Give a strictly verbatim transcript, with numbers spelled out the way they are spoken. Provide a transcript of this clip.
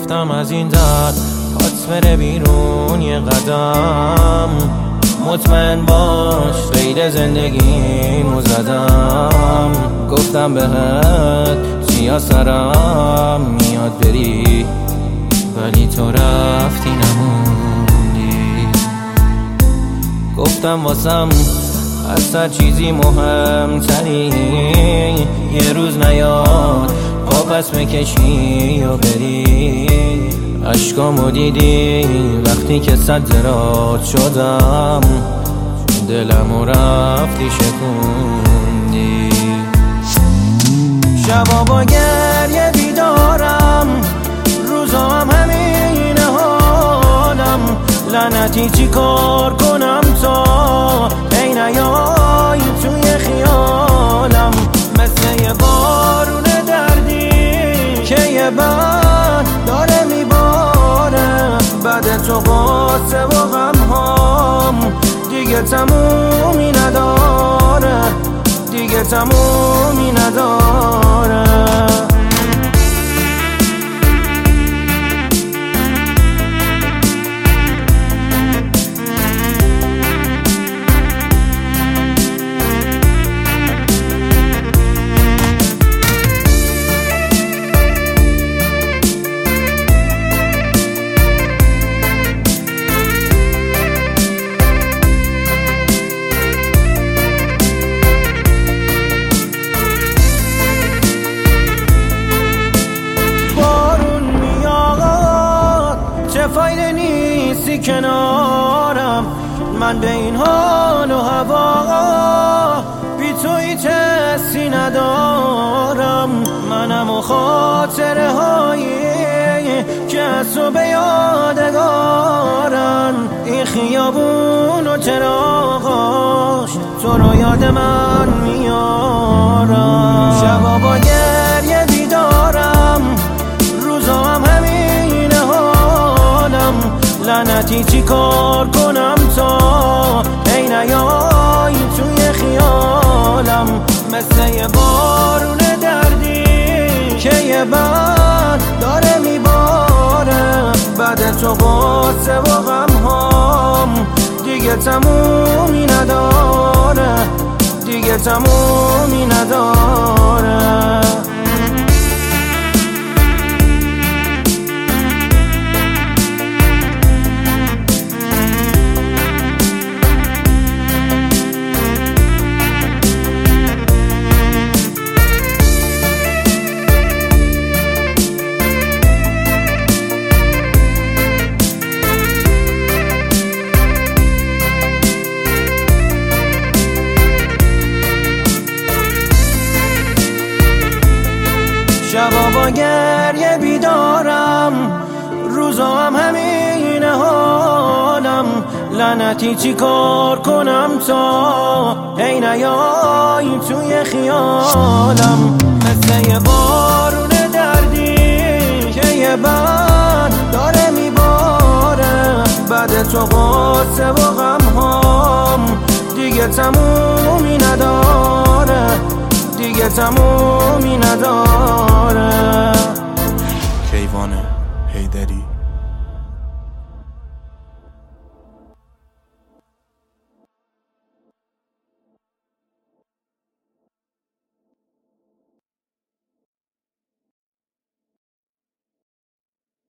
گفتم از این در پات بره بیرون یه قدم، مطمئن باش غیر زندگیمو زدم. گفتم بهت چیا سرم میاد بری، ولی تو رفتی نموندی. گفتم واسم از هر چیزی مهمتری یه روز نیاد پا پس بکشی و بری. عشقامو دیدی وقتی که صد زراد شدم، دلمو رفتی شکوندی. شبا با گریه بیدارم، روزا هم همین حالم. لعنتی چی کار کنم تا ای نیای توی خیالم. مثل یه بارون دردی که یه بند داره میباره، بعد تو قصه و غمهام دیگه تمومی نداره، دیگه تمومی نداره. فایده نیستی کنارم، من به این حال و هوا بی توی تستی ندارم. منم و خاطره هایی که از تو به یادگارن. این خیابون و چراغاش تو رو یاد من میارن. شبا با گریه بیدارم، روزا هم همین حالم. لعنتی چی کار کنم تا ای نیای توی خیالم. مثل یه بارون دردی که یه بند داره میباره، بعد تو قصه و غمهام دیگه تمومی نداره، دیگه تمومی نداره. شبا با گریه بیدارم، روزا هم همین حالم. لعنتی چی کار کنم تا ای نیای توی خیالم. مثل یه بارون دردی که یه بند داره میباره، بعد تو قصه و غمهام دیگه تمومی نداره، دیگه تمومی نداره.